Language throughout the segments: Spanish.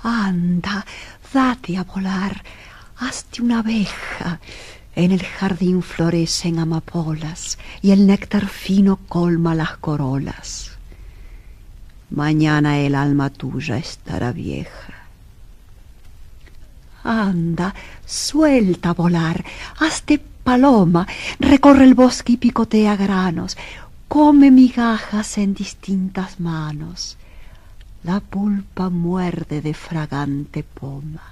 Anda, date a volar, hazte una abeja. En el jardín florecen amapolas y el néctar fino colma las corolas. Mañana el alma tuya estará vieja. Anda, suelta a volar, hazte paloma, recorre el bosque y picotea granos, come migajas en distintas manos. La pulpa muerde de fragante poma.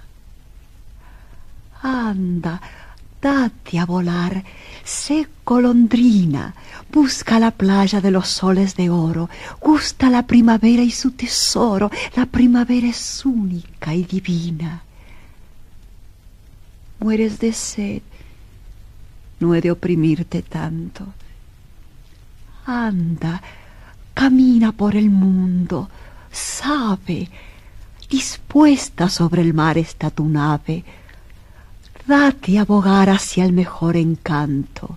Anda, date a volar, sé golondrina, busca la playa de los soles de oro, gusta la primavera y su tesoro, la primavera es única y divina. Mueres de sed, no he de oprimirte tanto. Anda, camina por el mundo, sabe, dispuesta sobre el mar está tu nave. Date a bogar hacia el mejor encanto.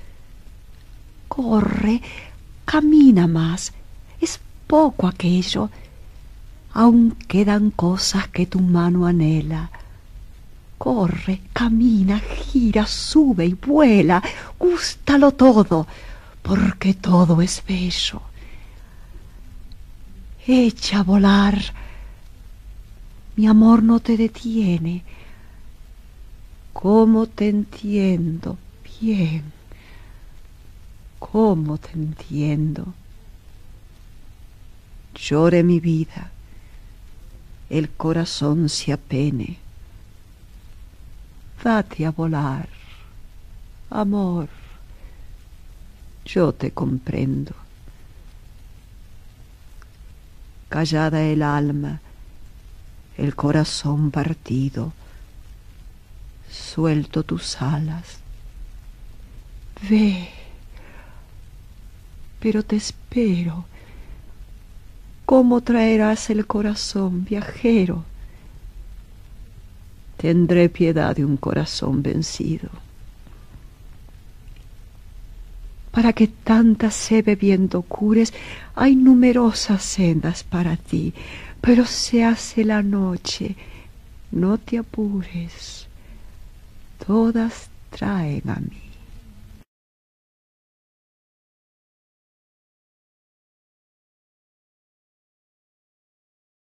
Corre, camina más, es poco aquello. Aún quedan cosas que tu mano anhela. Corre, camina, gira, sube y vuela, gústalo todo, porque todo es bello. Echa a volar, mi amor no te detiene. ¿Cómo te entiendo? Bien. ¿Cómo te entiendo? Llore mi vida, el corazón se apene. Date a volar, amor, yo te comprendo. Callada el alma, el corazón partido, suelto tus alas. Ve, pero te espero. ¿Cómo traerás el corazón, viajero? Tendré piedad de un corazón vencido. Para que tanta sed bebiendo cures, hay numerosas sendas para ti, pero se hace la noche, no te apures, todas traen a mí.